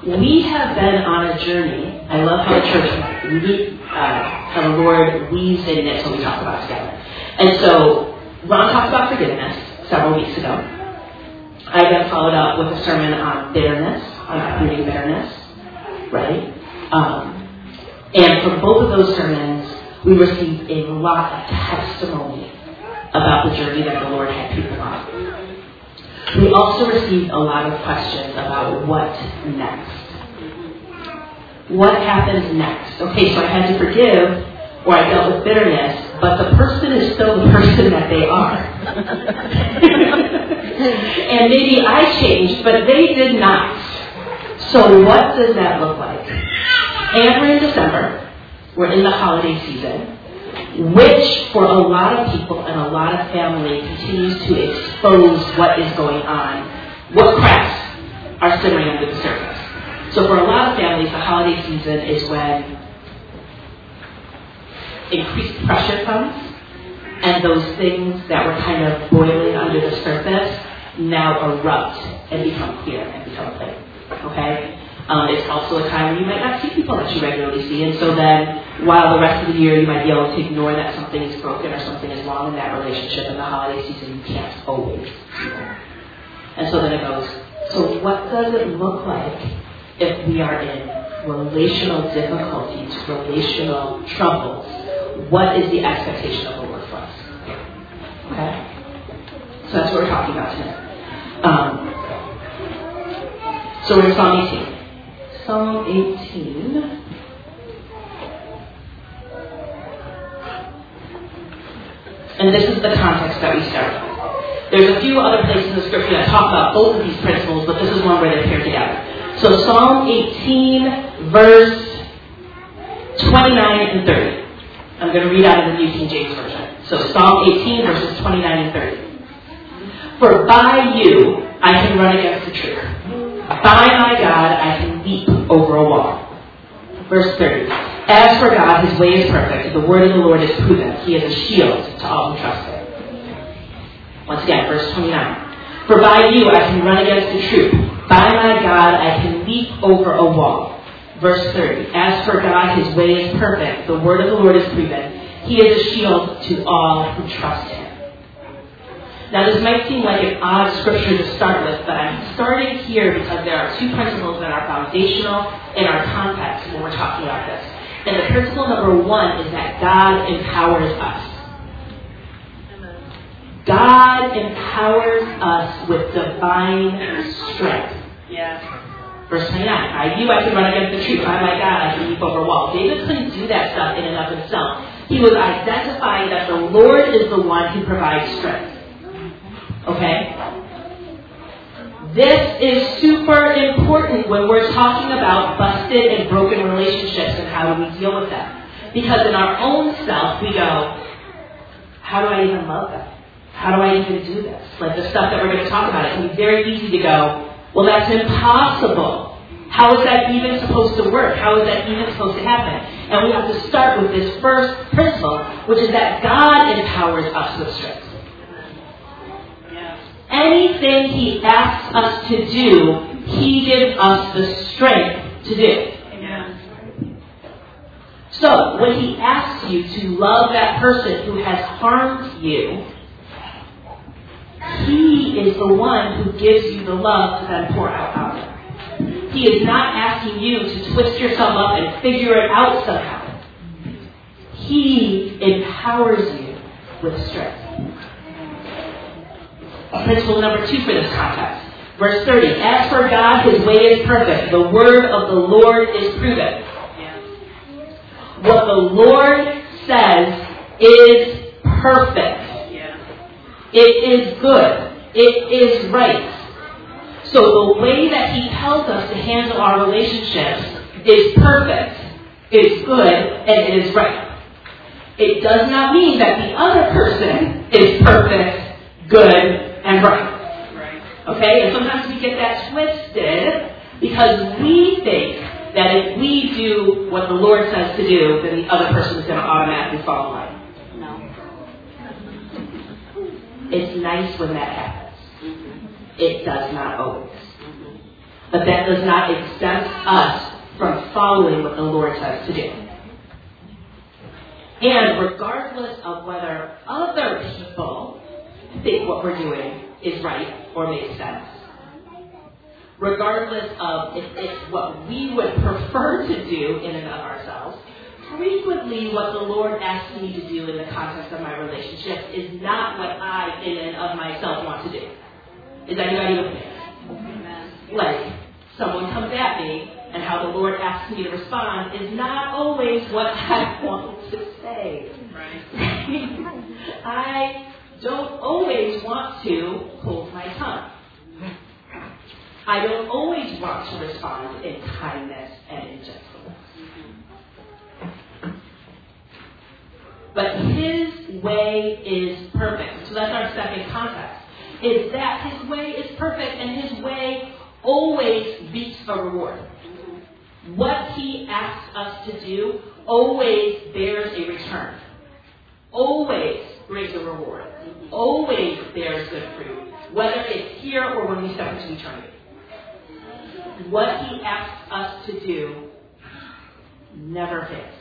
We have been on a journey. I love how the church, how the Lord weaves in it so we talk about it together. And so, Ron talked about forgiveness several weeks ago. I then followed up with a sermon on bitterness, on uprooting bitterness, right? And from both of those sermons, we received a lot of testimony about the journey that the Lord had people on. We also received a lot of questions about what next. What happens next? Okay, so I had to forgive, or I dealt with bitterness, but the person is still the person that they are. And maybe I changed, but they did not. So what does that look like? And we're in December. We're in the holiday season, which for a lot of people and a lot of family continues to expose what is going on, what cracks are simmering under the surface. So for a lot of families, the holiday season is when increased pressure comes, and those things that were kind of boiling under the surface now erupt and become clear and become plain. Okay? It's also a time when you might not see people that you regularly see, and so then while the rest of the year you might be able to ignore that something is broken or something is wrong in that relationship, in the holiday season you can't always see that. And so then it goes, so what does it look like if we are in relational difficulties, relational troubles? What is the expectation of the Lord for us? Okay? So that's what we're talking about today. So we're in Psalm 18. Psalm 18. And this is the context that we start with. There's a few other places in the scripture that talk about both of these principles, but this is one where they're paired together. So Psalm 18, verse 29 and 30. I'm going to read out of the New King James Version. So Psalm 18, verses 29 and 30. For by you I can run against the troop. By my God I can leap over a wall. Verse 30. As for God, his way is perfect. The word of the Lord is proven. He is a shield to all who trust him. Once again, verse 29. For by you I can run against the troop. By my God I can leap over a wall. Verse 30. As for God, his way is perfect. The word of the Lord is proven. He is a shield to all who trust him. Now this might seem like an odd scripture to start with, but I'm starting here because there are two principles that are foundational in our context when we're talking about this. And the principle number one is that God empowers us. God empowers us with divine strength. Yeah. Verse 29. By you I can run against the troop. By my God I can leap over a wall. David couldn't do that stuff in and of himself. He was identifying that the Lord is the one who provides strength. Okay? This is super important when we're talking about busted and broken relationships and how do we deal with them. Because in our own self, we go, how do I even love them? How do I even do this? Like the stuff that we're going to talk about, it can be very easy to go, well, that's impossible. How is that even supposed to work? How is that even supposed to happen? And we have to start with this first principle, which is that God empowers us with strength. Anything he asks us to do, he gives us the strength to do. Amen. So, when he asks you to love that person who has harmed you, he is the one who gives you the love to then pour out on them. He is not asking you to twist yourself up and figure it out somehow. He empowers you with strength. Principle number two for this context. Verse 30. As for God, his way is perfect. The word of the Lord is proven. What the Lord says is perfect. It is good. It is right. So the way that he tells us to handle our relationships is perfect. It's good. And it is right. It does not mean that the other person is perfect, good, and right. Okay? And sometimes we get that twisted because we think that if we do what the Lord says to do, then the other person is going to automatically fall in line. No. It's nice when that happens. It does not always. But that does not exempt us from following what the Lord says to do. And regardless of whether other people think what we're doing is right or makes sense, regardless of if it's what we would prefer to do in and of ourselves, frequently what the Lord asks me to do in the context of my relationship is not what I in and of myself want to do. Is anybody with me? Like, someone comes at me, and how the Lord asks me to respond is not always what I want to say. Right. I don't always want to hold my tongue. I don't always want to respond in kindness and in gentleness. But His way is perfect. So that's our second context. Is that His way is perfect, and His way always beats a reward. What He asks us to do always bears a return. Always brings a reward. Always bears good fruit. Whether it's here or when we step into eternity. What He asks us to do never fails.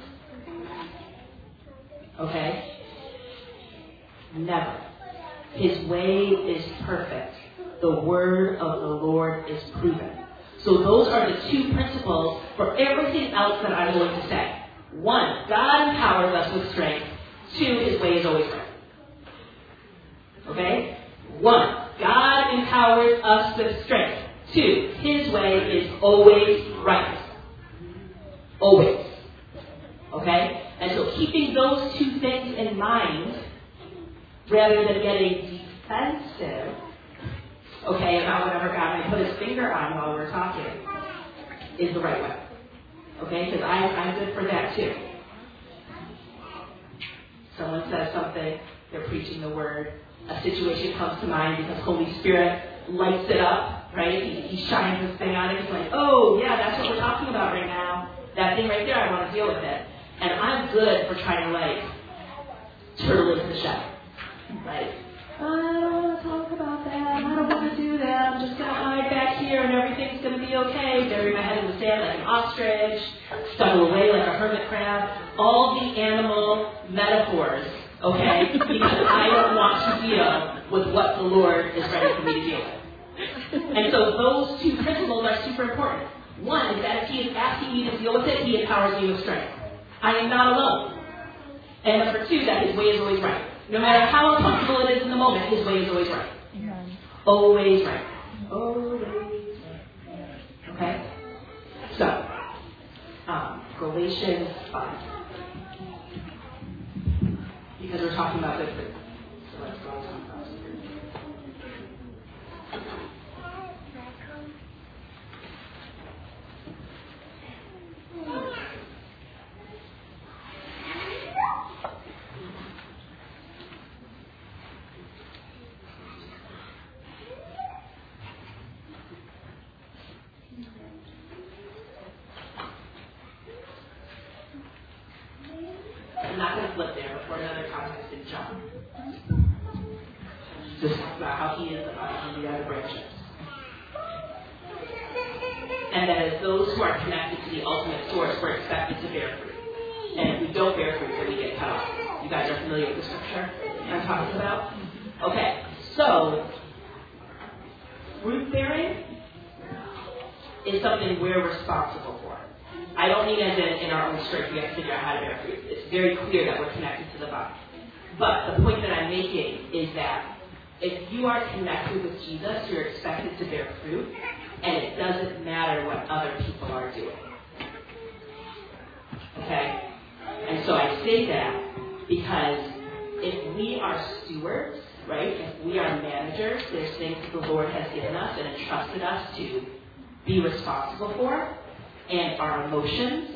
Okay? Never. His way is perfect. The word of the Lord is proven. So those are the two principles for everything else that I'm going to say. One, God empowers us with strength. Two, His way is always right. Okay? One, God empowers us with strength. Two, His way is always right. Always. Okay? And so keeping those two things in mind, rather than getting defensive, okay, about whatever God may put His finger on while we're talking, is the right way. Okay? Because I'm good for that too. Someone says something, they're preaching the word, a situation comes to mind because Holy Spirit lights it up, right? He shines this thing on it. He's like, oh, yeah, that's what we're talking about right now. That thing right there, I want to deal with it. And I'm good for trying to, turtle into the shell. Like, I don't want to talk about that. I don't want to do that. I'm just going to hide back here and everything's going to be okay. Bury my head in the sand like an ostrich. Scuttle away like a hermit crab. All the animal metaphors, okay? Because I don't want to deal with what the Lord is ready for me to deal with. And so those two principles are super important. One is that if He is asking me to deal with it, He empowers me with strength. I am not alone. And number two, that His way is always right. No matter how uncomfortable it is in the moment, His way is always right. Always right. Always right. Okay? So, Galatians 5. Because we're talking about good fruit. So let's go and talk about some fruit. I'm not going to flip there before another context in John. Just about how He is on the other branches. And that as those who are connected to the ultimate source, we're expected to bear fruit. And if we don't bear fruit, then we get cut off. You guys are familiar with the scripture I'm talking about? Okay, so fruit bearing is something we're responsible for. I don't mean as in our own strength, we have to figure out how to bear fruit. It's very clear that we're connected to the vine. But the point that I'm making is that if you are connected with Jesus, you're expected to bear fruit, and it doesn't matter what other people are doing. Okay? And so I say that because if we are stewards, right, if we are managers, there's things that the Lord has given us and entrusted us to be responsible for, and our emotions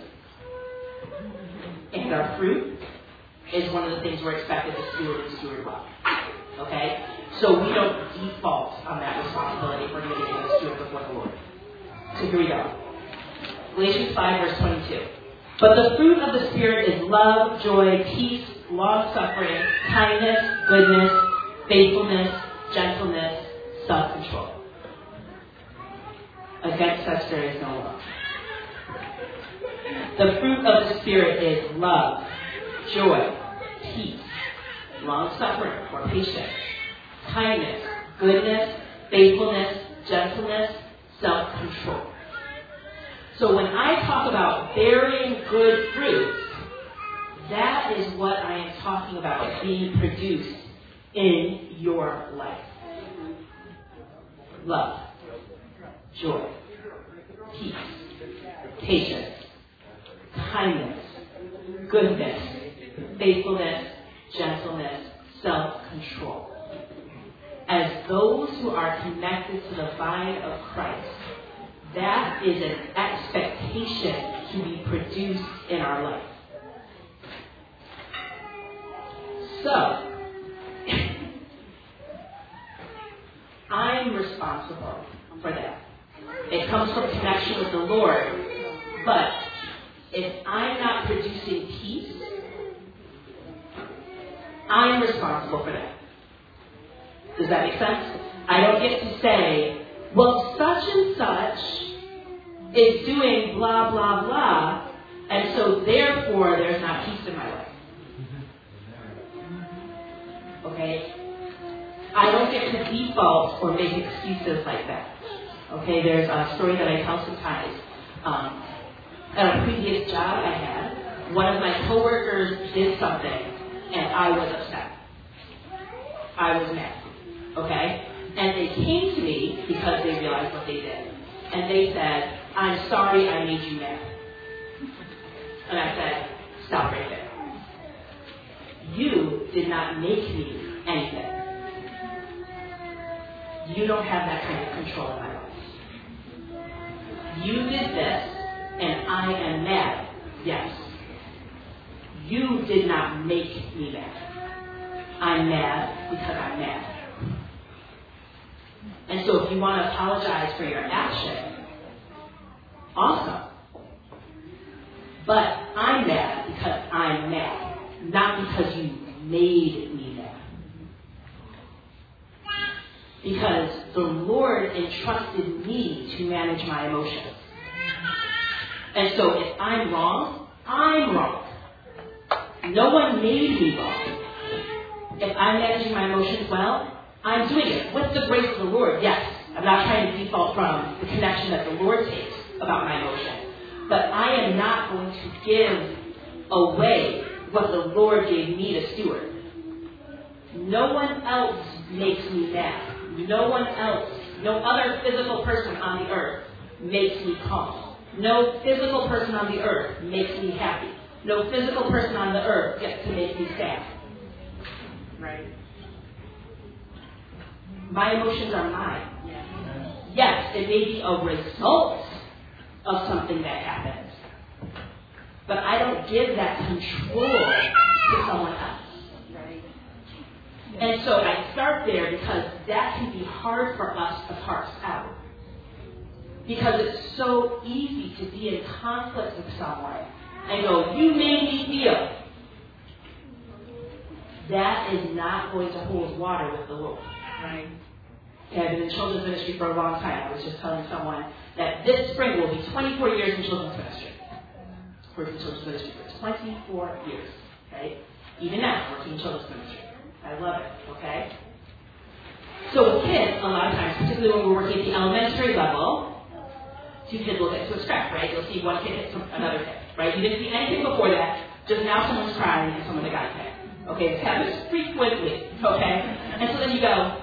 and our fruit is one of the things we're expected to steward well. Okay? So we don't default on that responsibility if we're going to be able to steward before the Lord. So here we go. Galatians 5, verse 22. But the fruit of the Spirit is love, joy, peace, long-suffering, kindness, goodness, faithfulness, gentleness, self-control. Against such there is no law. The fruit of the Spirit is love, joy, peace, long-suffering or patience, kindness, goodness, faithfulness, gentleness, self-control. So when I talk about bearing good fruits, that is what I am talking about being produced in your life. Love, joy, peace, patience, kindness, goodness, faithfulness, gentleness, self-control. As those who are connected to the vine of Christ, that is an expectation to be produced in our life. So, I'm responsible for that. It comes from connection with the Lord. But if I'm not producing peace, I'm responsible for that. Does that make sense? I don't get to say, well, such and such is doing blah, blah, blah, and so therefore there's not peace in my life. Okay? I don't get to default or make excuses like that. Okay, there's a story that I tell sometimes. At a previous job I had, one of my coworkers did something, and I was upset. I was mad. Okay? And they came to me because they realized what they did. And they said, I'm sorry I made you mad. And I said, stop right there. You did not make me anything. You don't have that kind of control in my life. You did this, and I am mad. Yes. You did not make me mad. I'm mad because I'm mad. And so if you want to apologize for your action, awesome. But I'm mad because I'm mad, not because you made me mad. Because the Lord entrusted me to manage my emotions. And so if I'm wrong, I'm wrong. No one made me wrong. If I'm managing my emotions well, I'm doing it with the grace of the Lord, yes. I'm not trying to default from the connection that the Lord takes about my emotion. But I am not going to give away what the Lord gave me to steward. No one else makes me mad. No one else, no other physical person on the earth makes me calm. No physical person on the earth makes me happy. No physical person on the earth gets to make me sad. Right? My emotions are mine. Yes, it may be a result of something that happens. But I don't give that control to someone else. And so I start there because that can be hard for us to parse out. Because it's so easy to be in conflict with someone and go, you made me feel. That is not going to hold water with the Lord. Right? Okay, I've been in children's ministry for a long time. I was just telling someone that this spring will be 24 years in children's ministry. Working in children's ministry for 24 years. Okay? Even now, working in children's ministry. I love it, okay? So with kids, a lot of times, particularly when we're working at the elementary level, two kids will get to a scrap, right? You'll see one kid hit another kid, right? You didn't see anything before that, just now someone's crying and someone got hit. Okay, this happens frequently, okay? And so then you go,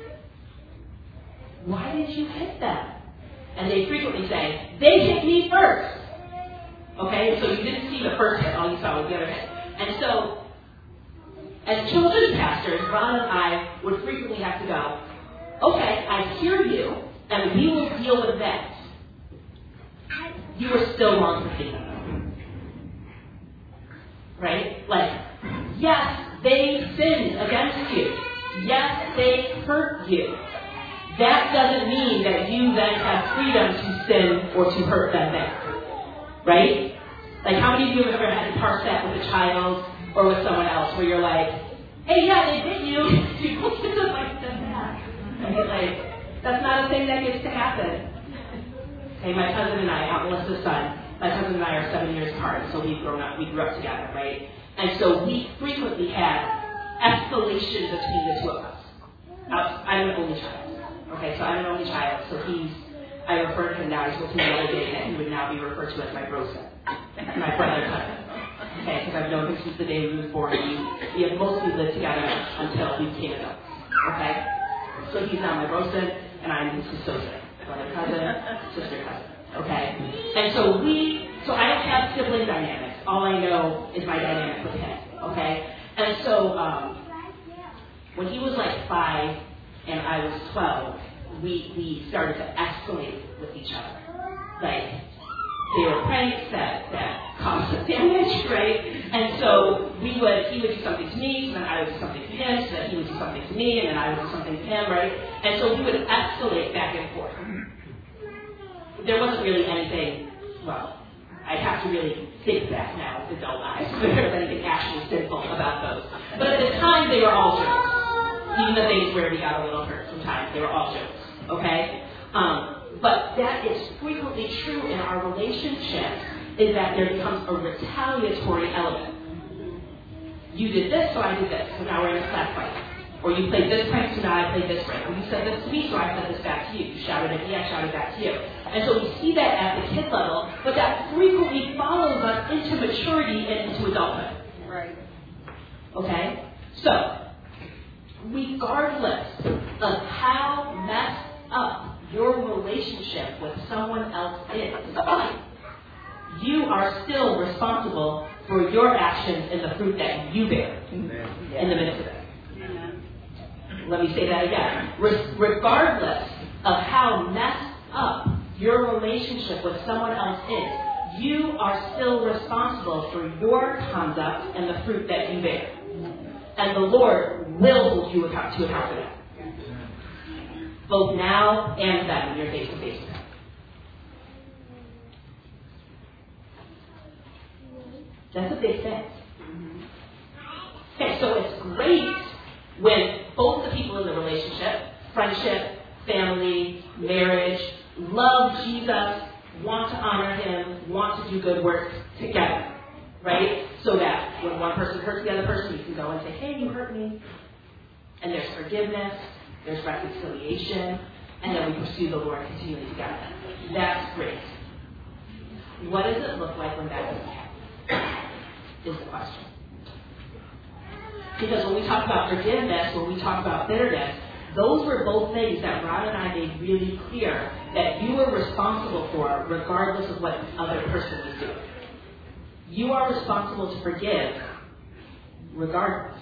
why did you hit them? And they frequently say, they hit me first. Okay, so you didn't see the first hit, all you saw was the other hit. And so, as children's pastors, Ron and I would frequently have to go, okay, I hear you, and we will deal with that. You were still wrong for hitting them. Right? Like, yes, they sinned against you. Yes, they hurt you. That doesn't mean that you then have freedom to sin or to hurt them back. Right? Like, how many of you have ever had to parse that with a child or with someone else where you're like, hey, yeah, they did you. You don't get to like them back. And you're like, that's not a thing that gets to happen. Okay, my cousin and I, Melissa's son, my cousin and I are 7 years apart, so we grew up together, right? And so we frequently had escalation between the two of us. I'm an only child. Okay, so I'm an only child, so I refer to him now, he's with me the other day, that he would now be referred to as my bro son, my brother cousin. Okay, because I've known him since the day we was born. We have mostly lived together until we became adults. Okay? So he's now my bro son, and I'm his associate. Brother cousin, sister cousin. Okay? And so I don't have sibling dynamics. All I know is my dynamic with him. Okay? And so when he was like 5 and I was 12, we started to escalate with each other. Like, they were pranks that caused us damage, right? And so he would do something to me, and then I would do something to him, so that he would do something to me, and then I would do something to him, right? And so we would escalate back and forth. There wasn't really anything, well, I'd have to really think back now with adult eyes if there was anything actually sinful about those. But at the time, they were all jokes. Even the things where we got a little hurt sometimes, they were all jokes, okay? But that is frequently true in our relationships, is that there becomes a retaliatory element. You did this, so I did this, so now we're in a slap fight. Or you played this prank, so now I played this prank. Or you said this to me, so I said this back to you. You shouted at me, I shouted back to you. And so we see that at the kid level, but that frequently follows us into maturity and into adulthood. Right. Okay? So, regardless of how messed up your relationship with someone else is, you are still responsible for your actions and the fruit that you bear in the midst of it. Let me say that again. Regardless of how messed up your relationship with someone else is, you are still responsible for your conduct and the fruit that you bear. And the Lord will hold you to account for that. Both now and then when you're face to face with Him. That's a big thing. Okay, so it's great when both the people in the relationship, friendship, family, marriage, love Jesus, want to honor Him, want to do good work together. Right? So that when one person hurts the other person, you can go and say, hey, you hurt me. And there's forgiveness, there's reconciliation, and then we pursue the Lord continually together. That's great. What does it look like when that doesn't happen? Is the question. Because when we talk about forgiveness, when we talk about bitterness, those were both things that Ron and I made really clear that you were responsible for regardless of what the other person was doing. You are responsible to forgive regardless.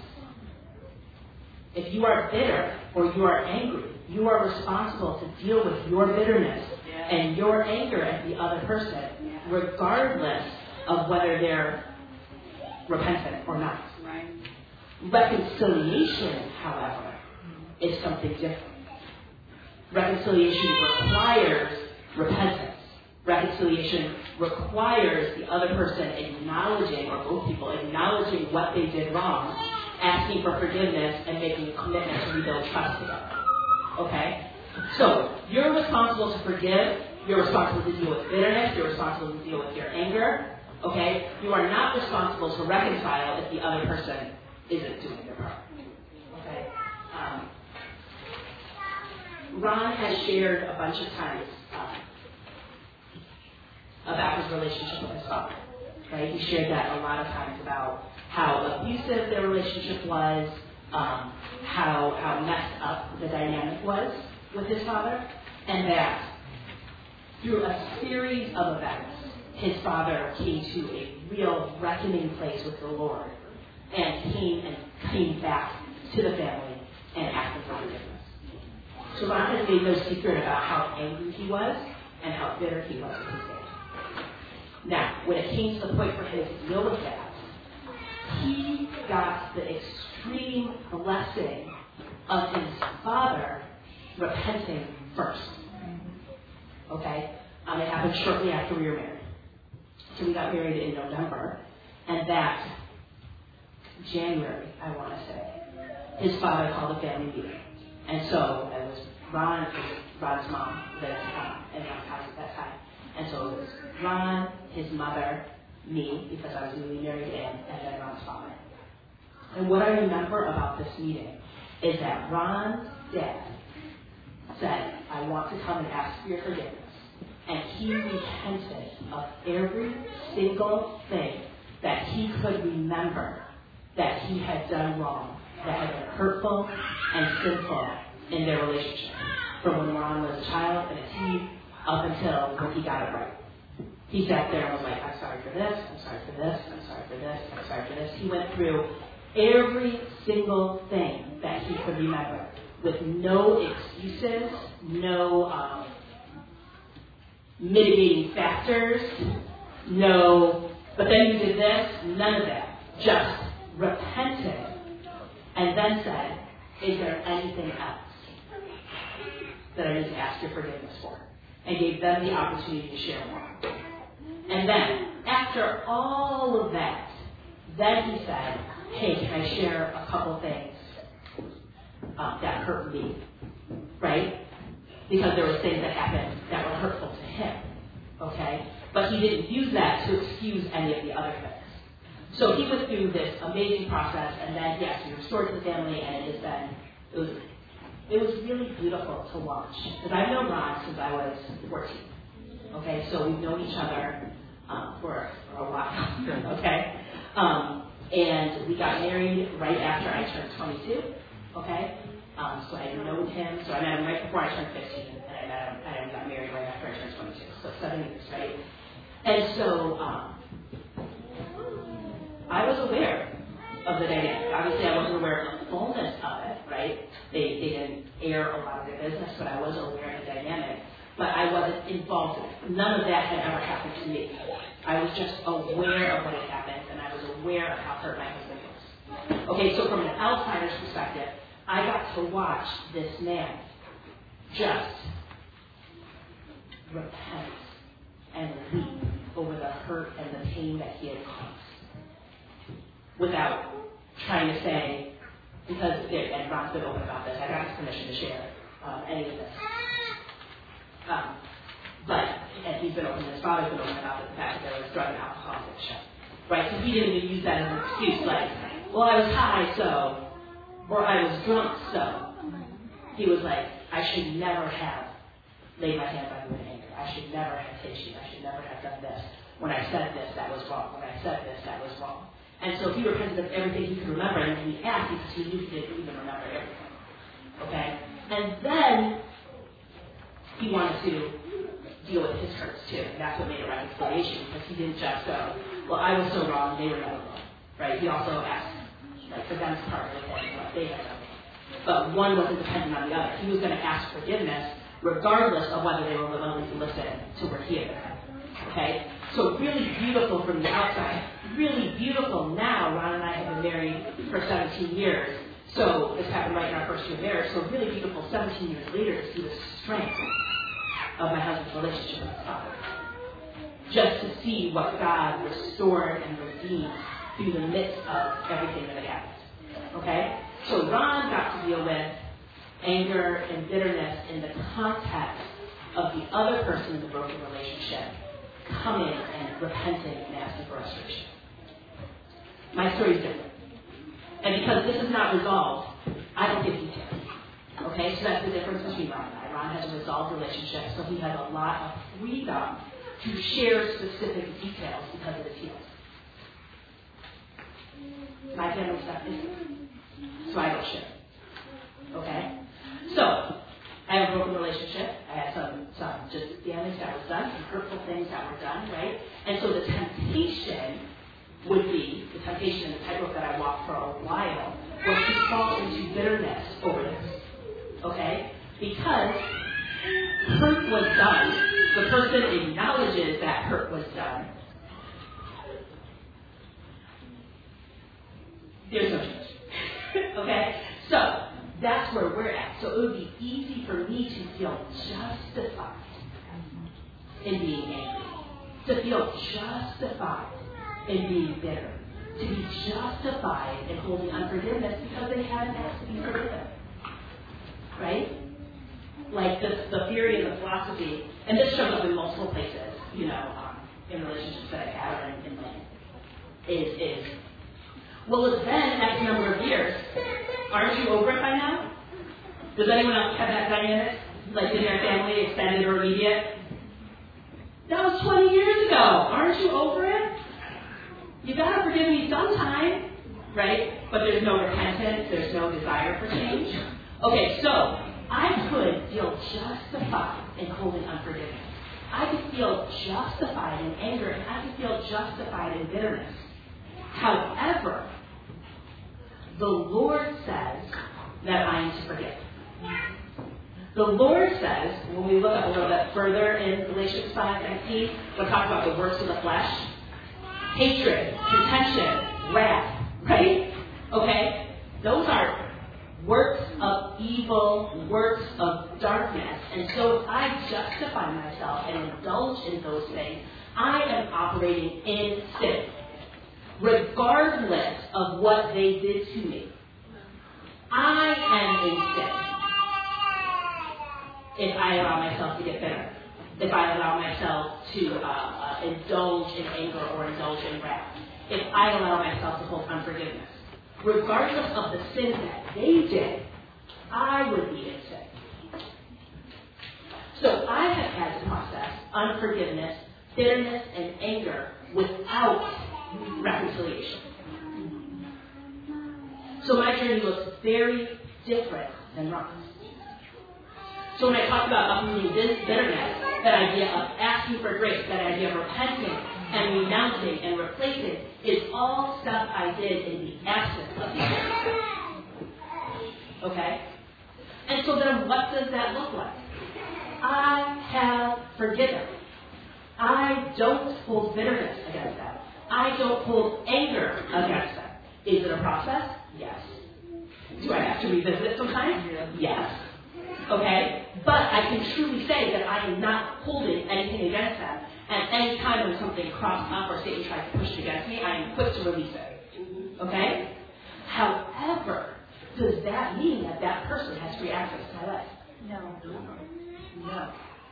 If you are bitter or you are angry, you are responsible to deal with your bitterness and your anger at the other person regardless of whether they're repentant or not. Right. Reconciliation, however, is something different. Reconciliation requires repentance. Reconciliation requires the other person acknowledging, or both people acknowledging what they did wrong, asking for forgiveness, and making a commitment to rebuild trust together. Okay? So, you're responsible to forgive, you're responsible to deal with bitterness, you're responsible to deal with your anger. Okay? You are not responsible to reconcile if the other person isn't doing their part. Okay? Ron has shared a bunch of times about his relationship with his father. Right? He shared that a lot of times about how abusive their relationship was, how messed up the dynamic was with his father, and that through a series of events, his father came to a real reckoning place with the Lord and came back to the family and asked them for forgiveness. So Ron has made no secret about how angry he was and how bitter he was with his dad. Now, when it came to the point for him to deal with that, he got the extreme blessing of his father repenting first. Okay? It happened shortly after we were married. So we got married in November, and that January, I want to say, his father called a family meeting. And so it was Ron's mom, and Ron's house at that time. So it was Ron, his mother, me, because I was newly married in, and then Ron's father. And what I remember about this meeting is that Ron's dad said, I want to come and ask for your forgiveness. And he repented of every single thing that he could remember that he had done wrong, that had been hurtful and sinful in their relationship. From when Ron was a child and a teen up until when he got it right. He sat there and was like, I'm sorry for this, I'm sorry for this, I'm sorry for this, I'm sorry for this. He went through every single thing that he could remember with no excuses, no mitigating factors, no, but then you did this, none of that. Just repented and then said, is there anything else that I need to ask your forgiveness for? And gave them the opportunity to share more. And then, after all of that, then he said, hey, can I share a couple things that hurt me, right? Because there were things that happened that were hurtful to him, okay? But he didn't use that to excuse any of the other things. So he went through this amazing process, and then, yes, he restored to the family, and it was really beautiful to watch. Because I've known Ron since I was 14, okay? So we've known each other for a while, okay? And we got married right after I turned 22, okay? So I known him, so I met him right before I turned 15, and I met him, and we got married right after I turned 22, so 7 years, right? And so I was aware of the dynamic. Obviously, I wasn't aware of the fullness of it, right? They didn't air a lot of their business, but I was aware of the dynamic. But I wasn't involved in it. None of that had ever happened to me. I was just aware of what had happened, and I was aware of how hurt my husband was. Okay, so from an outsider's perspective, I got to watch this man just repent and weep over the hurt and the pain that he had caused. Without trying to say, because, and Ron's been open about this, I got his permission to share any of this. And he's been open, his father's been open about the fact that there was drug and alcohol addiction. Right? So he didn't even use that as an excuse, like, well, I was high, so, or I was drunk, so. He was like, I should never have laid my hands on you in anger. I should never have hit you. I should never have done this. When I said this, that was wrong. When I said this, that was wrong. And so he repented of everything he could remember, and he asked because he knew he didn't even remember everything. Okay? And then he wanted to deal with his hurts too. And that's what made it reconciliation, because he didn't just go, well, I was so wrong, they were never wrong. Right? He also asked, like, for them to part with him, what they had done. But one wasn't dependent on the other. He was going to ask forgiveness regardless of whether they were willing to listen to what he had done. Okay? So really beautiful from the outside. Really beautiful now. Ron and I have been married for 17 years. So this happened right in our first year of marriage. So really beautiful 17 years later to see the strength of my husband's relationship with his father. Just to see what God restored and redeemed through the midst of everything that had happened. Okay? So Ron got to deal with anger and bitterness in the context of the other person in the broken relationship coming and repenting and asking for restoration. My story is different. And because this is not resolved, I don't give details. Okay? So that's the difference between Ron and I. Ron has a resolved relationship, so he has a lot of freedom to share specific details because it is healed. My family stuff isn't. So I don't share. Okay? So, I have a broken relationship. I had some just damage that was done, some hurtful things that were done, right? And so the temptation would be, the temptation and the tightrope that I walked for a while, was to fall into bitterness over this. Okay? Because hurt was done. The person acknowledges that hurt was done. There's no change. Okay? So, that's where we're at. So it would be easy for me to feel justified in being angry. To feel justified in being bitter. To be justified in holding unforgiveness because they hadn't asked to be forgiven. Right? Like the theory and the philosophy, and this shows up in multiple places, in relationships that I've had or in my is, well, it's been X number of years. Aren't you over it by now? Does anyone else have that dynamic? Like in their family, extended or immediate? That was 20 years ago. Aren't you over it? You gotta forgive me sometime, right? But there's no repentance, there's no desire for change. Okay, so I could feel justified in holding unforgiveness. I could feel justified in anger, and I could feel justified in bitterness. However, the Lord says that I am to forgive. The Lord says, when we look up a little bit further in Galatians 5:19, we'll talk about the works of the flesh. Hatred, contention, wrath, right? Okay? Those are works of evil, works of darkness. And so if I justify myself and indulge in those things, I am operating in sin, regardless of what they did to me. I am in sin if I allow myself to get bitter, if I allow myself to indulge in anger or indulge in wrath, if I allow myself to hold unforgiveness. Regardless of the sin that they did, I would be in sin. So I have had to process unforgiveness, bitterness, and anger without reconciliation. So my journey looks very different than Ron's. So when I talk about uprooting bitterness, that idea of asking for grace, that idea of repenting and renouncing and replacing is all stuff I did in the absence of the bitterness. Okay? And so then what does that look like? I have forgiven. I don't hold bitterness against them. I don't hold anger against them. Is it a process? Yes. Do I have to revisit it sometimes? Yes. Okay? But I can truly say that I am not holding anything against them. And any time when something crops up or Satan tries to push it against me, I am quick to release it. Okay? However, does that mean that that person has free access to my life? No.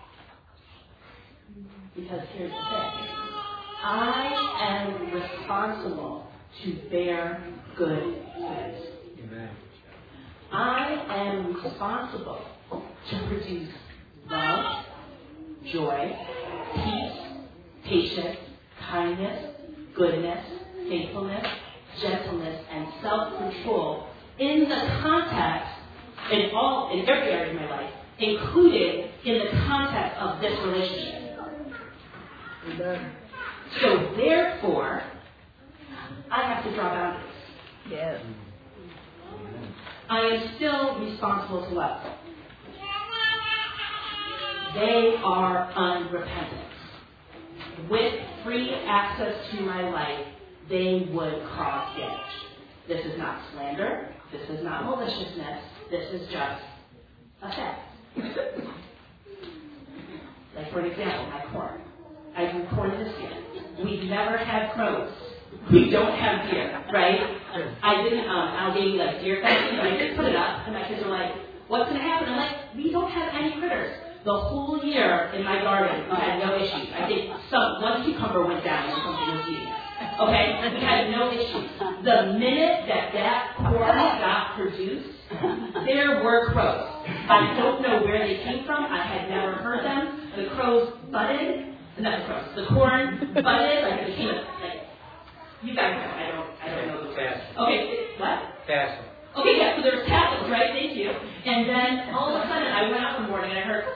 Because here's the thing. I am responsible to bear good fruits. Amen. I am responsible to produce love, joy, peace, patience, kindness, goodness, faithfulness, gentleness, and self-control in the context, in every area of my life, including in the context of this relationship. Amen. So therefore, I have to draw boundaries. Yes. I am still responsible to love. They are unrepentant. With free access to my life, they would cause damage. This is not slander. This is not maliciousness. This is just a fact. Like, for example, my corn. I grew corn this year. We've never had crows. We don't have deer, right? I didn't alligator like deer fencing, but I did put it up, and my kids were like, what's going to happen? I'm like, we don't have any critters. The whole year in my garden, we had no issues. I think one cucumber went down and something was eating it. Okay? We had no issues. The minute that corn got produced, there were crows. I don't know where they came from. I had never heard them. The crows budded. Not the crows. The corn budded. Like it became you guys know. I don't know the word. Okay. What? Tassel. Okay, yeah. So there was tassels, right? Thank you. And then all of a sudden, I went out one morning and I heard,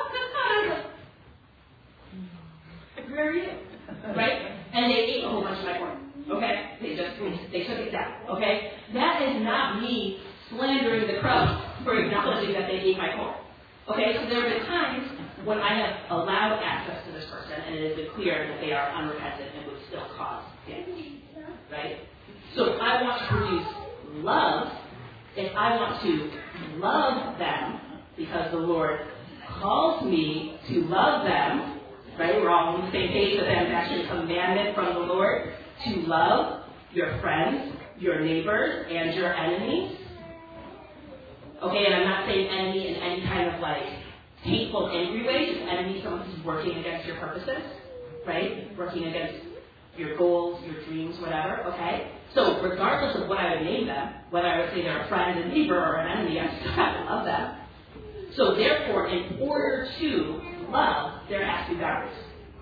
where are you? Right? And they ate a whole bunch of my corn. Okay? They took it down. Okay? That is not me slandering the crows for acknowledging that they ate my corn. Okay? So there have been times when I have allowed access to this person and it has been clear that they are unrepentant and would still cause damage. Right? So if I want to produce love, if I want to love them, because the Lord calls me to love them, right? We're all on the same page that that's actually a commandment from the Lord to love your friends, your neighbors, and your enemies. Okay, and I'm not saying enemy in any kind of hateful, angry way, just enemy, someone who's working against your purposes. right? Working against your goals, your dreams, whatever, okay? So regardless of what I would name them, whether I would say they're a friend, a neighbor, or an enemy, I still have to love them. So therefore, in order to love, there has to be boundaries.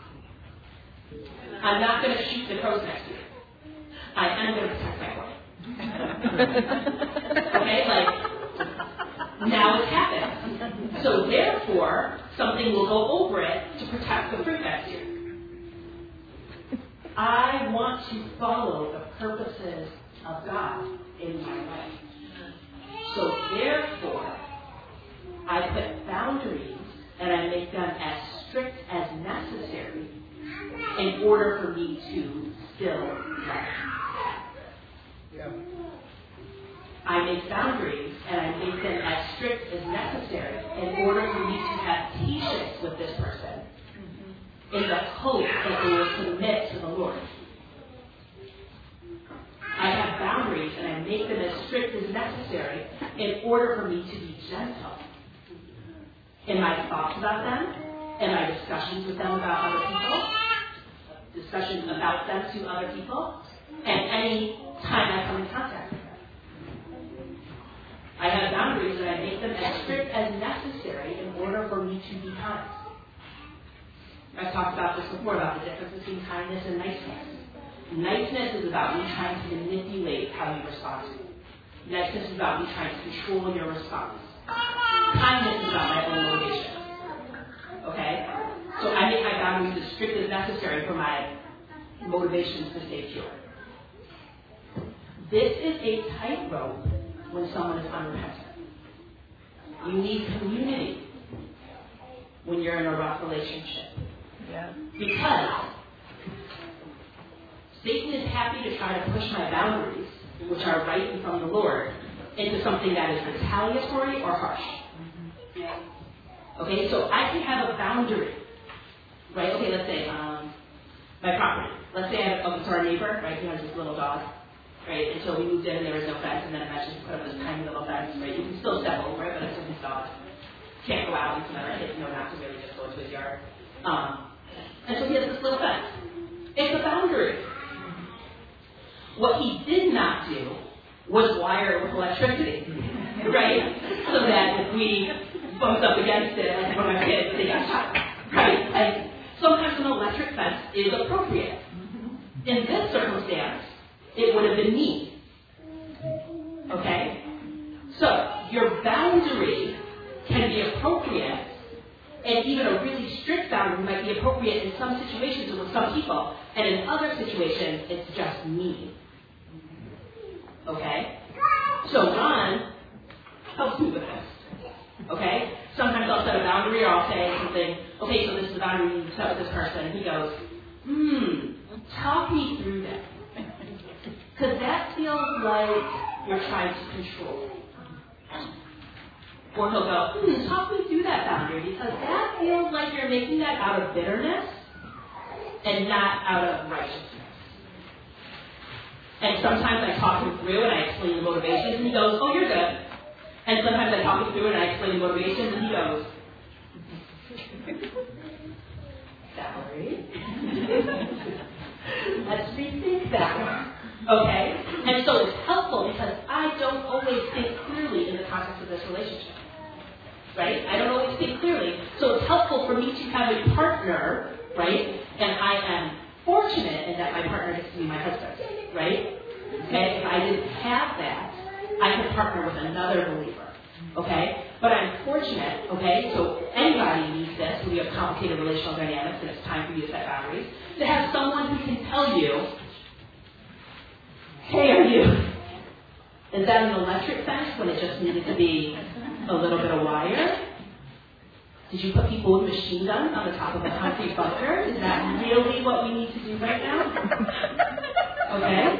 I'm not going to shoot the crows next year. I am going to protect my boy. Okay, like, now it's happened. So therefore, something will go over it to protect the fruit next year. I want to follow the purposes of God in my life. So therefore, I put boundaries and I make them as strict as necessary in order for me to still love. Yeah. I make boundaries and I make them as strict as necessary in order for me to have patience with this person in the hope that they will submit to the Lord. I have boundaries and I make them as strict as necessary in order for me to be gentle in my thoughts about them, in my discussions with them about other people, discussions about them to other people, and any time I come in contact with them. I have boundaries and I make them as strict as necessary in order for me to be kind. I've talked about this before, about the difference between kindness and niceness. Niceness is about me trying to manipulate how you respond to me. Niceness is about me trying to control your response. Kindness is about my own motivation. Okay? So I make my boundaries as strict as necessary for my motivations to stay pure. This is a tightrope when someone is unrepentant. You need community when you're in a rough relationship. Yeah. Because Satan is happy to try to push my boundaries, which are right in front of the Lord, into something that is retaliatory or harsh. Okay, so I can have a boundary, right? Okay, let's say my property. Let's say I have our neighbor, right? He has this little dog, right? And so we moved in and there was no fence, and then eventually put up this tiny little fence, right? You can still step over it, but it's just his dog. Can't go out and let our kids know not to really just go into his yard. And so he has this little fence. It's a boundary. What he did not do was wire it with electricity, right? So that if we bumped up against it, like one of my kids, they got shot, right? And sometimes an electric fence is appropriate. In this circumstance, it would have been me. Okay? So, your boundary can be appropriate, and even a really strict boundary might be appropriate in some situations with some people, and in other situations, it's just me. Okay? So Ron helps me with this. Okay? Sometimes I'll set a boundary or I'll say something, okay, so this is the boundary you set with this person. And he goes, talk me through that. Because that feels like you're trying to control. Or he'll go, talk me through that boundary because that feels like you're making that out of bitterness and not out of righteousness. And sometimes I talk him through and I explain the motivations and he goes, oh, you're good. And sometimes I talk him through and I explain the motivations and he goes, Valerie, let's rethink that one. Okay? And so it's helpful because I don't always think clearly in the context of this relationship. Right? I don't always think clearly. So it's helpful for me to have a partner, right? And I am fortunate in that my partner gets to be my husband, right? Okay? If I didn't have that, I could partner with another believer, okay? But I'm fortunate, okay? So anybody needs this when you have complicated relational dynamics and it's time for you to set boundaries, to have someone who can tell you, hey, is that an electric fence when it just needed to be a little bit of wire? Did you put people with machine guns on the top of a concrete bunker? Is that really what we need to do right now? Okay?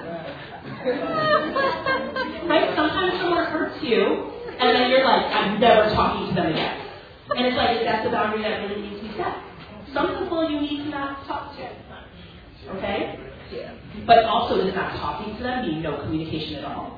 Right? Sometimes someone hurts you, and then you're like, I'm never talking to them again. And it's like, that's the boundary that really needs to be set. Some people you need to not talk to. Okay? Yeah. But also, does not talking to them mean no communication at all?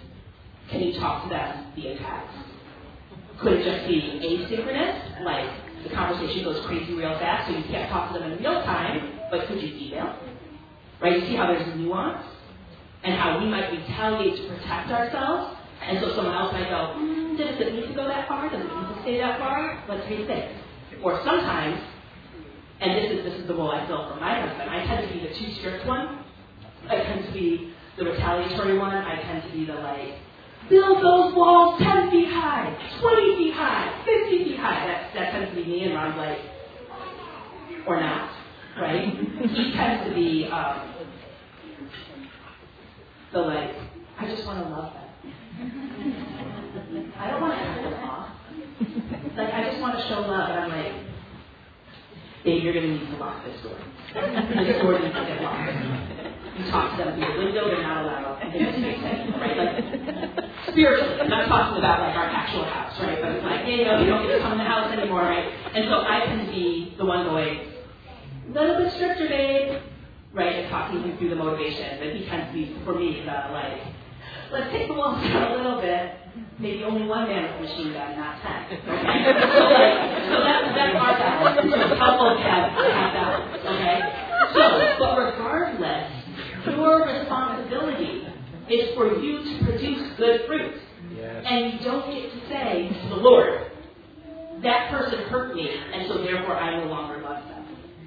Can you talk to them via text? Could it just be asynchronous, like the conversation goes crazy real fast, so you can't talk to them in real time, but could you email? Right? You see how there's nuance? And how we might retaliate to protect ourselves. And so someone else might go, does it need to go that far? Does it need to stay that far? Let's rethink. Or sometimes, and this is the role I fill for my husband, I tend to be the too strict one. I tend to be the retaliatory one. I tend to be the build those walls 10 feet high, 20 feet high, 50 feet high. That tends to be me, and Ron's or not, right? He tends to be I just want to love them. I don't want to cut them off. I just want to show love, and I'm Dave, you're going to need to lock this door. This door needs to get locked. You talk to them through the window, they're not allowed. They just make sense, right? Spiritually, I'm not talking about our actual house, right? But it's hey, you don't get to come in the house anymore, right? And so I can be the one going, a little bit stricter, babe, right? And talking him through the motivation. But he tends to be, for me, let's take the walls down a little bit. Maybe only one man with a machine gun, not 10. Okay? So that's our balance. So couples have balance, okay? But regardless, your responsibility is for you to produce good fruit. Yes. And you don't get to say to the Lord, that person hurt me, and so therefore I no longer love them.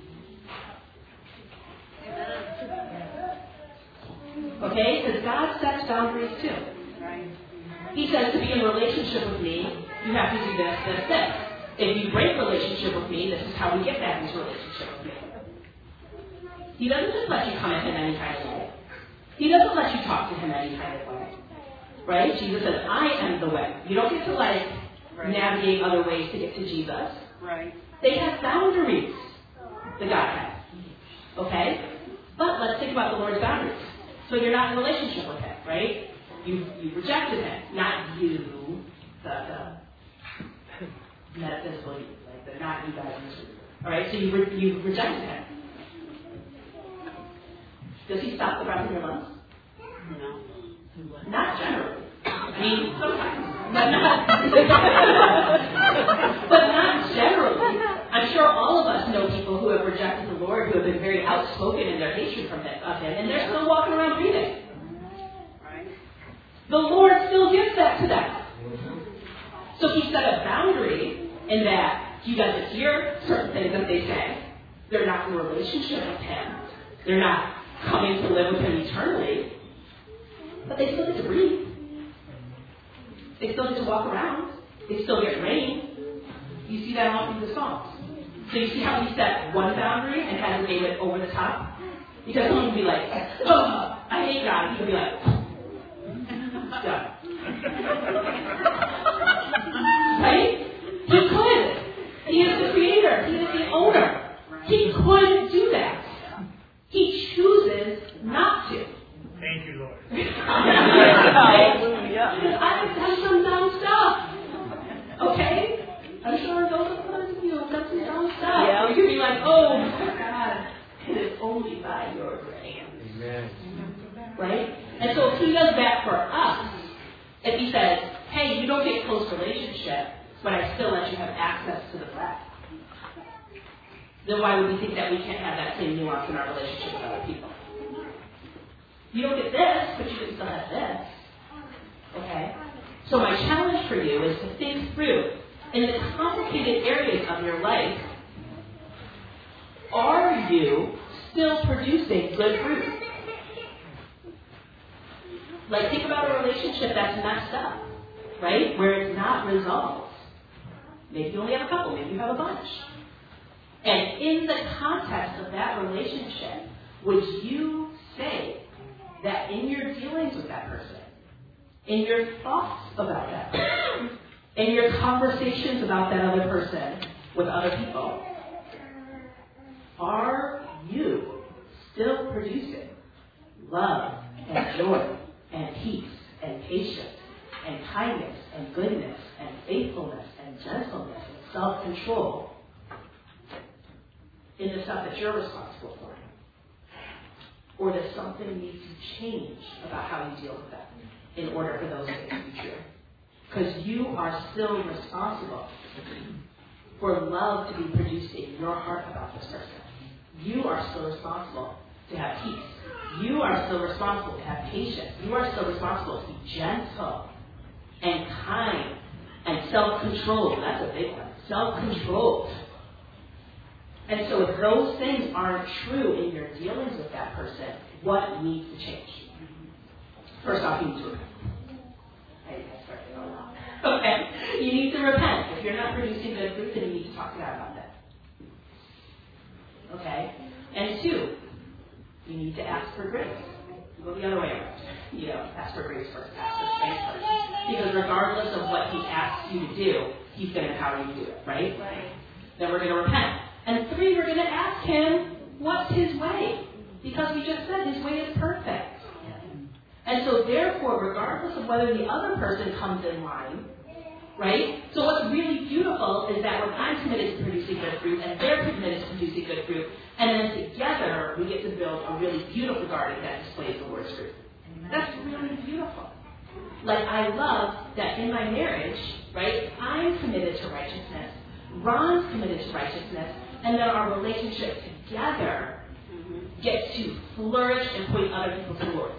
Okay? Because God sets boundaries too. Right. He says to be in relationship with me, you have to do this, this, this. If you break relationship with me, this is how we get back into relationship with me. He doesn't just let you come at him any kind of way. He doesn't let you talk to him any kind of way. Right? Jesus says, I am the way. You don't get to navigate other ways to get to Jesus. Right. They have boundaries, the Godhead. Okay? But let's think about the Lord's boundaries. So you're not in a relationship with him, right? You rejected him, not you, the metaphysical, the not you guys. All right, so you rejected him. Does he stop the breath in your lungs? No. Not generally. I mean, sometimes, but not generally. I'm sure all of us know people who have rejected the Lord, who have been very outspoken in their hatred of him, and they're still walking around breathing. The Lord still gives that to them. So he set a boundary in that he doesn't hear certain things that they say. They're not in a relationship with him. They're not coming to live with him eternally. But they still get to breathe. They still get to walk around. They still get rain. You see that all through the Psalms. So you see how he set one boundary and hasn't made it over the top? Because someone can be I hate God. He can be done. Right? He could. He is the creator. He is the owner. He could do that. He chooses not to. Thank you, Lord. Hallelujah. I've done some dumb stuff. Okay? I'm sure those of us, have done some dumb stuff. Yeah. You can be oh my God, it is only by your grace. Amen. Right? And so if he does that for us, if he says, hey, you don't get close relationship, but I still let you have access to the breath, then why would we think that we can't have that same nuance in our relationship with other people? You don't get this, but you can still have this. Okay? So my challenge for you is to think through, in the complicated areas of your life, are you still producing good fruit? Think about a relationship that's messed up, right? Where it's not resolved. Maybe you only have a couple, maybe you have a bunch. And in the context of that relationship, would you say that in your dealings with that person, in your thoughts about that person, in your conversations about that other person with other people, are you still producing love and joy and peace and patience and kindness and goodness and faithfulness and gentleness and self-control in the stuff that you're responsible for? Or does something need to change about how you deal with that in order for those things to be true? Because you are still responsible for love to be produced in your heart about this person. You are still responsible to have peace. You are still responsible to have patience. You are still responsible to be gentle and kind and self-controlled. That's a big one. Self-controlled. And so if those things aren't true in your dealings with that person, what needs to change? First off, you need to repent. I started a lot. Okay? You need to repent. If you're not producing good fruit, then you need to talk to God about that. Okay? And 2, you need to ask for grace. You go the other way around. Ask for grace first. Ask for strength first. Because regardless of what he asks you to do, he's going to empower you to do it, right? Right. Then we're going to repent. And 3, we're going to ask him, what's his way? Because we just said his way is perfect. And so therefore, regardless of whether the other person comes in line, right? So what's really beautiful is that when I'm committed to producing good fruit and they're committed to producing good fruit, and then together we get to build a really beautiful garden that displays the Lord's fruit. That's really beautiful. Like, I love that in my marriage, right, I'm committed to righteousness, Ron's committed to righteousness, and then our relationship together gets to flourish and point other people to the Lord.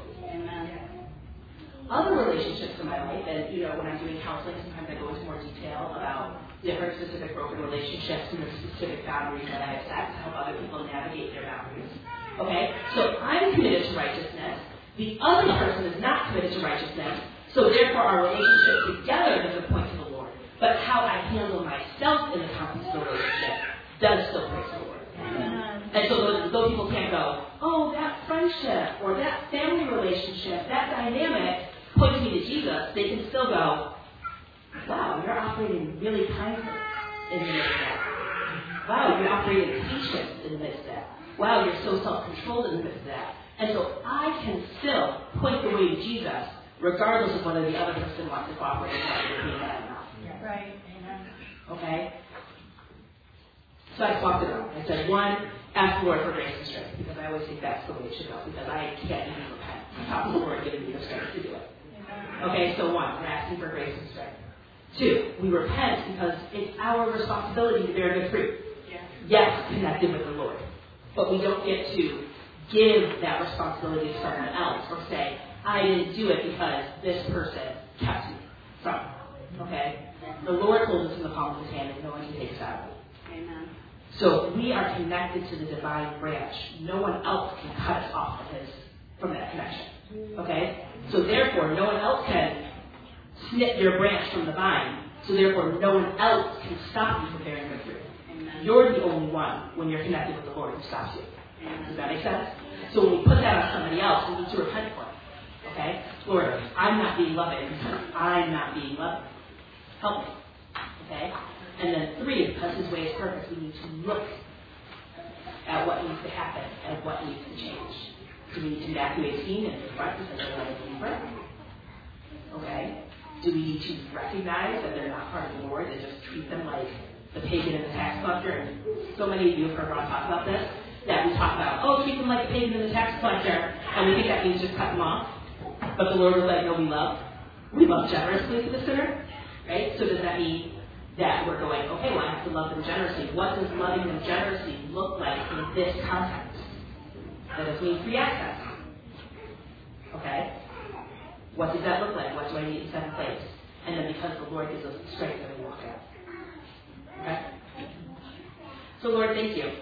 Other relationships in my life, and when I'm doing counseling, sometimes I go into more detail about different specific broken relationships and the specific boundaries that I have set to help other people navigate their boundaries. Okay? So I'm committed to righteousness. The other person is not committed to righteousness. So therefore our relationship together doesn't point to the Lord. But how I handle myself in the context of the relationship does still point to the Lord. And so those people can't go, oh, that friendship or that family relationship, that dynamic points me to Jesus. They can still go, wow, you're operating really kindly in the midst of that. Wow, you're operating patience in the midst of that. Wow, you're so self-controlled in the midst of that. And so I can still point the way to Jesus, regardless of whether the other person wants to cooperate with me or not. Right. Amen. Okay? So I swapped it up. I said, 1, ask the Lord for grace and strength, because I always think that's the way it should go, because I can't even repent without the Lord giving me the strength to do it. Okay, so 1, we're asking for grace and strength. 2, we repent because it's our responsibility to bear good fruit. Yes, connected with the Lord. But we don't get to give that responsibility to someone else or say, I didn't do it because this person kept me from it. Okay? The Lord holds us in the palm of his hand and no one can take us out of it. Amen. So we are connected to the divine branch. No one else can cut us off from that connection. Okay? So therefore, no one else can snip your branch from the vine. So therefore, no one else can stop you from bearing good fruit. Amen. You're the only one, when you're connected with the Lord, who stops you. Amen. Does that make sense? So when we put that on somebody else, we need to repent for it. Okay? Lord, I'm not being loving because I'm not being loving. Help me. Okay? And then 3, because his way is perfect, we need to look at what needs to happen and what needs to change. Do we need to Matthew 18 and confront because they're not a believer? Okay? Do we need to recognize that they're not part of the Lord and just treat them like the pagan and the tax collector? And so many of you have heard Ron talk about this, that we talk about, oh, treat them like the pagan and the tax collector, and we think that means just cut them off. But the Lord was like, no, we love. We love generously to the sinner. Right? So does that mean that we're going, okay, well, I have to love them generously. What does loving them generously look like in this context? That doesn't mean free access. Okay? What does that look like? What do I need to set in place? And then because the Lord gives us the strength, that we walk out. Okay? So Lord, thank you.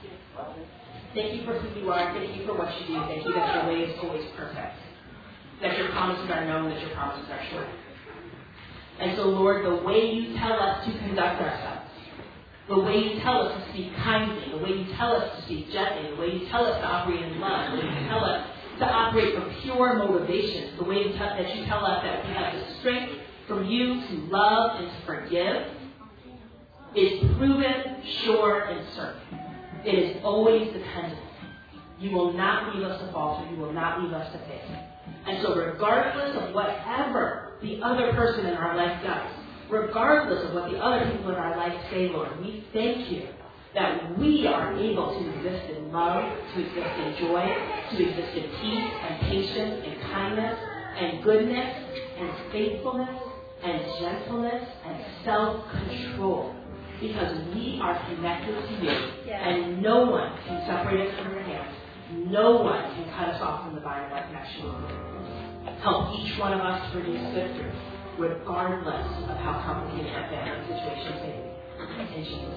Thank you for who you are. Thank you for what you do. Thank you that your way is always perfect. That your promises are known, that your promises are sure. And so, Lord, the way you tell us to conduct ourselves, the way you tell us to speak kindly, the way you tell us to speak gently, the way you tell us to operate in love, the way you tell us to operate from pure motivations, the way that you tell us that we have the strength from you to love and to forgive, is proven, sure, and certain. It is always dependent. You will not leave us to falter. You will not leave us to fail. And so regardless of whatever the other person in our life does, regardless of what the other people in our life say, Lord, we thank you that we are able to exist in love, to exist in joy, to exist in peace and patience and kindness and goodness and faithfulness and gentleness and self-control. because we are connected to you, and no one can separate us from your hands. No one can cut us off from the vine of our connection with you. Help each one of us to produce good fruit, regardless of how complicated our family situations may be. In Jesus'